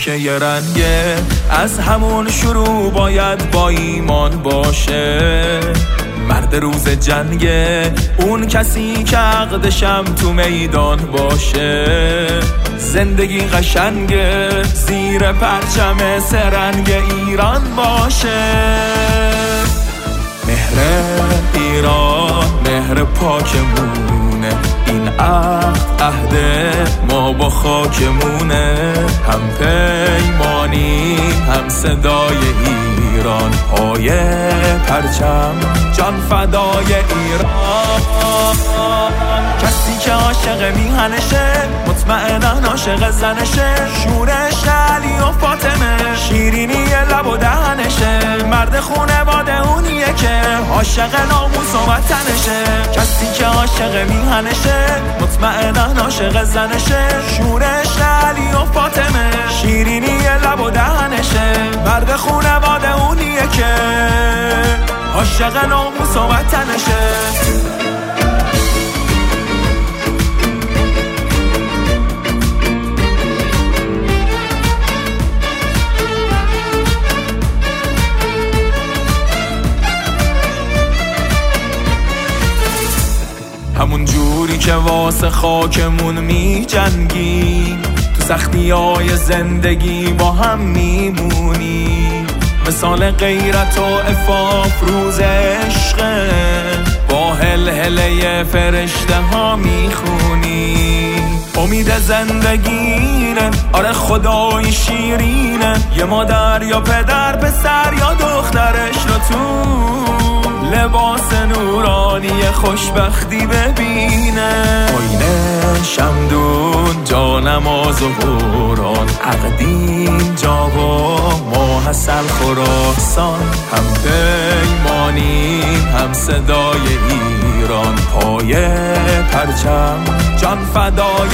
که یه رنگه، از همون شروع باید با ایمان باشه. مرد روز جنگه اون کسی که عقدشم تو میدان باشه. زندگی قشنگه زیر پرچم سرنگ ایران باشه. مهر ایران مهر پاکمونه، این عهد ما با خاکمونه. هم پیمانیم هم صدای ایران، پای پرچم جان فدای ایران. کسی که عاشق میهنشه مطمئنن عاشق زنشه. شورش علی و فاطمه، شیرینی لب و دهنشه. مرد خونواده اونیه که عاشق ناموس و وطنشه. کسی که عاشق میهنشه مطمئنن عاشق زنشه. شورش علی و فاطمه، شیرینی لب و دهنشه. مرد خونواده اونیه که عاشق ناموس و وطنشه. همون جوری که واسه خاکمون می جنگیم، تو سختی‌های زندگی با هم میمونیم. مثال غیرت و عفاف روز عشقه، با هلهله فرشته ها میخونیم. امید زندگینه، آره خدای شیرینه. یه مادر یا پدر پسر یا دخترش رو تو لباس نورانی خوشبختی ببینه. آینه شمدون جا نماز و قرآن، عقدین جاوا ما حسل خراسان. هم پیمانیم هم صدای ایران، پای پرچم جان فدای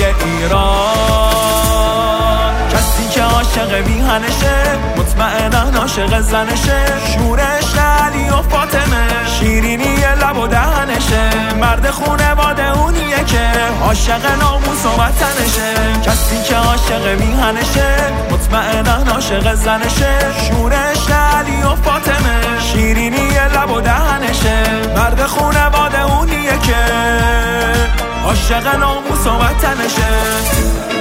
ایران. کسی که عاشق میهنشه مطمئنن عاشق زنشه. شورش علی و فاطمه، شیرینی لب و دهنشه. مرد خونواده اونیه که عاشق ناموس و وطنشه. کسی که عاشق میهنشه مطمئنن عاشق زنشه. شورش علی و فاطمه، شیرینی لب و دهنشه. مرد خونواده اونیه که عاشق ناموس و وطنشه.